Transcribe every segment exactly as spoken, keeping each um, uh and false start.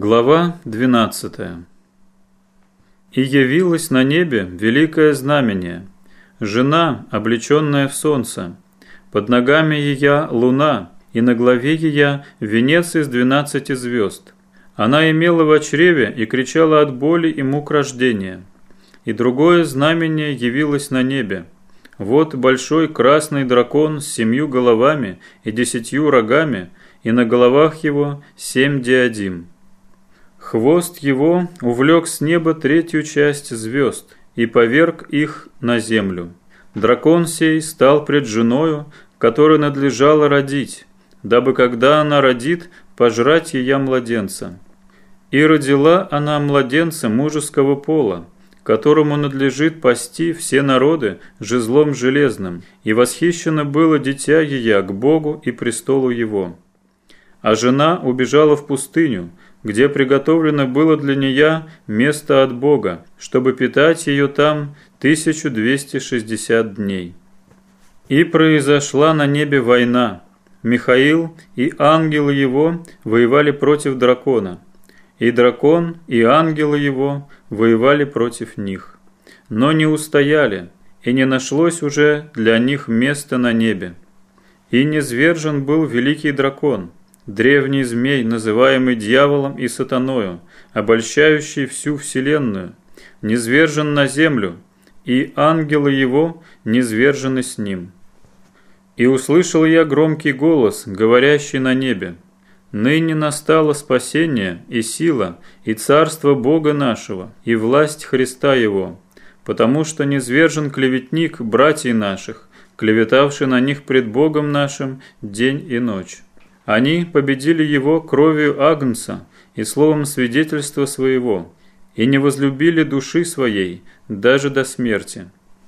Глава двенадцатая. «И явилось на небе великое знамение, жена, облеченная в солнце, под ногами ее луна, и на главе ее венец из двенадцати звезд. Она имела в чреве и кричала от боли и мук рождения. И другое знамение явилось на небе. Вот большой красный дракон с семью головами и десятью рогами, и на головах его семь диадим. Хвост его увлек с неба третью часть звезд и поверг их на землю. Дракон сей стал пред женою, которой надлежало родить, дабы, когда она родит, пожрать ее младенца. И родила она младенца мужеского пола, которому надлежит пасти все народы жезлом железным, и восхищено было дитя ее к Богу и престолу его. А жена убежала в пустыню, где приготовлено было для нее место от Бога, чтобы питать ее там тысячу двести шестьдесят дней. И произошла на небе война. Михаил и ангелы его воевали против дракона, и дракон и ангелы его воевали против них. Но не устояли, и не нашлось уже для них места на небе. И низвержен был великий дракон, древний змей, называемый дьяволом и сатаною, обольщающий всю вселенную, низвержен на землю, и ангелы его низвержены с ним. И услышал я громкий голос, говорящий на небе: «Ныне настало спасение и сила, и царство Бога нашего, и власть Христа Его, потому что низвержен клеветник братьев наших, клеветавший на них пред Богом нашим день и ночь. Они победили его кровью Агнца и словом свидетельства своего, и не возлюбили души своей даже до смерти.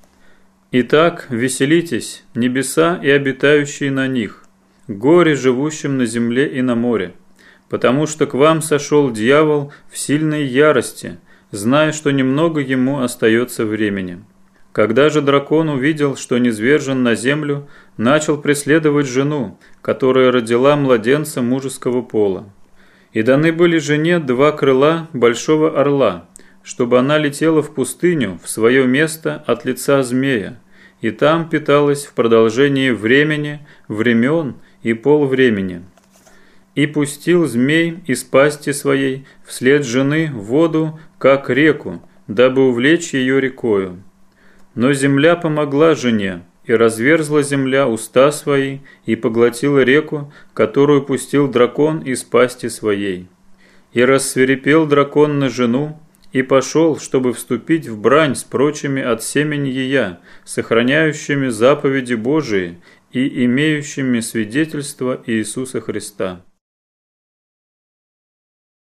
Итак, веселитесь, небеса и обитающие на них, горе живущим на земле и на море, потому что к вам сошел дьявол в сильной ярости, зная, что немного ему остается времени». Когда же дракон увидел, что низвержен на землю, начал преследовать жену, которая родила младенца мужеского пола. И даны были жене два крыла большого орла, чтобы она летела в пустыню, в свое место от лица змея, и там питалась в продолжении времени, времен и полвремени. И пустил змей из пасти своей вслед жены воду, как реку, дабы увлечь ее рекою. Но земля помогла жене, и разверзла земля уста свои, и поглотила реку, которую пустил дракон из пасти своей. И рассвирепел дракон на жену, и пошел, чтобы вступить в брань с прочими от семени ея, сохраняющими заповеди Божии и имеющими свидетельство Иисуса Христа.